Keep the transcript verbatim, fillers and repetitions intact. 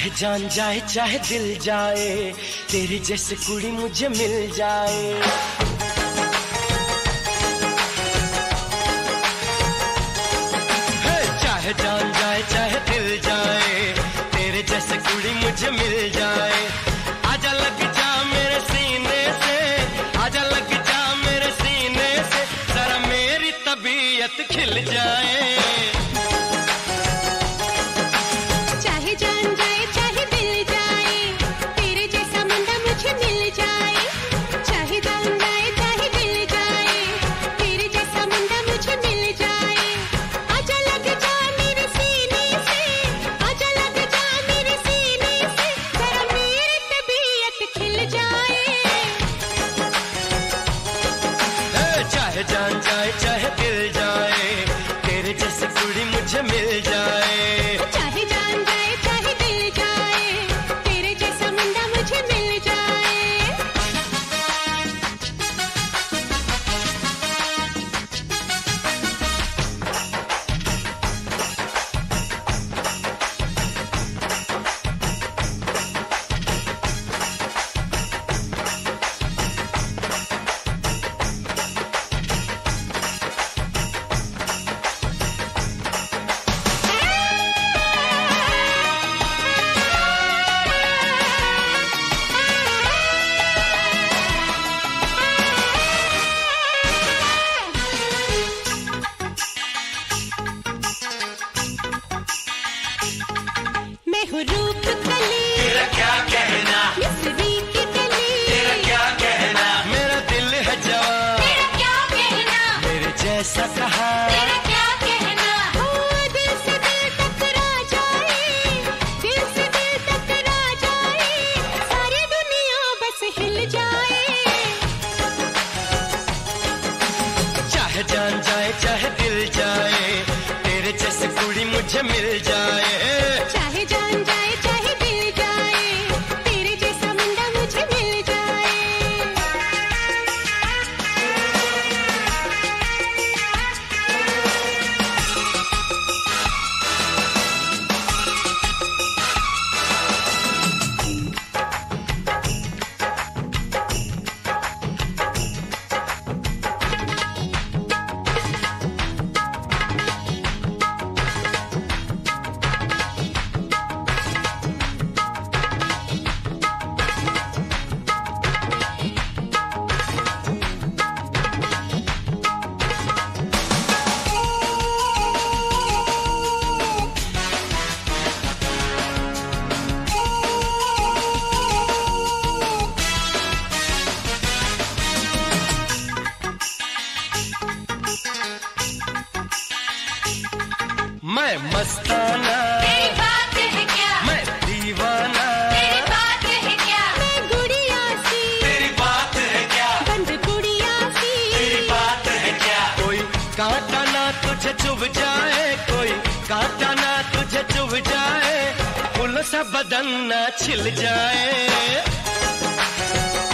चाहे जान जाए चाहे दिल जाए, तेरी जैसे कुड़ी मुझे मिल जाए। हे चाहे जान जाए चाहे दिल जाए, तेरे जैसे कुड़ी मुझे मिल जाए। आजा लग जा मेरे सीने से, आजा लग जा मेरे सीने से, जरा मेरी तबीयत खिल जाए। जान जाए चाहे दिल जाए, तेरे जैसे कुड़ी मुझे मिल जाए। चाहे जान जाए चाहे दिल जाए, तेरे जैसा मुंडा मुझे मिल जाए। रूप कली तेरा क्या कहना, मिस्री की गली तेरा क्या कहना, मेरा दिल है जवान तेरा क्या कहना, मेरे जैसा कहा तेरा क्या कहना। ओ दिल से दिल टकरा जाए, दिल से दिल टकरा जाए, सारी दुनिया बस हिल जाए। चाहे जान जाए चाहे दिल जाए, तेरे जैसे कुड़ी मुझे मिल जाए। चाहे जान जाए चाहे दिल जाए, तेरे जैसा मुंडा मुझे मिल जाए। मैं मस्ताना, तेरी बात है क्या, मैं दीवाना, तेरी बात है क्या, मैं गुड़िया सी, तेरी बात है क्या, बंद गुड़िया सी, तेरी बात है क्या। कोई कांटा ना तुझे चुभ जाए, कोई कांटा ना तुझे चुभ जाए, फूल सा बदन ना छिल जाए।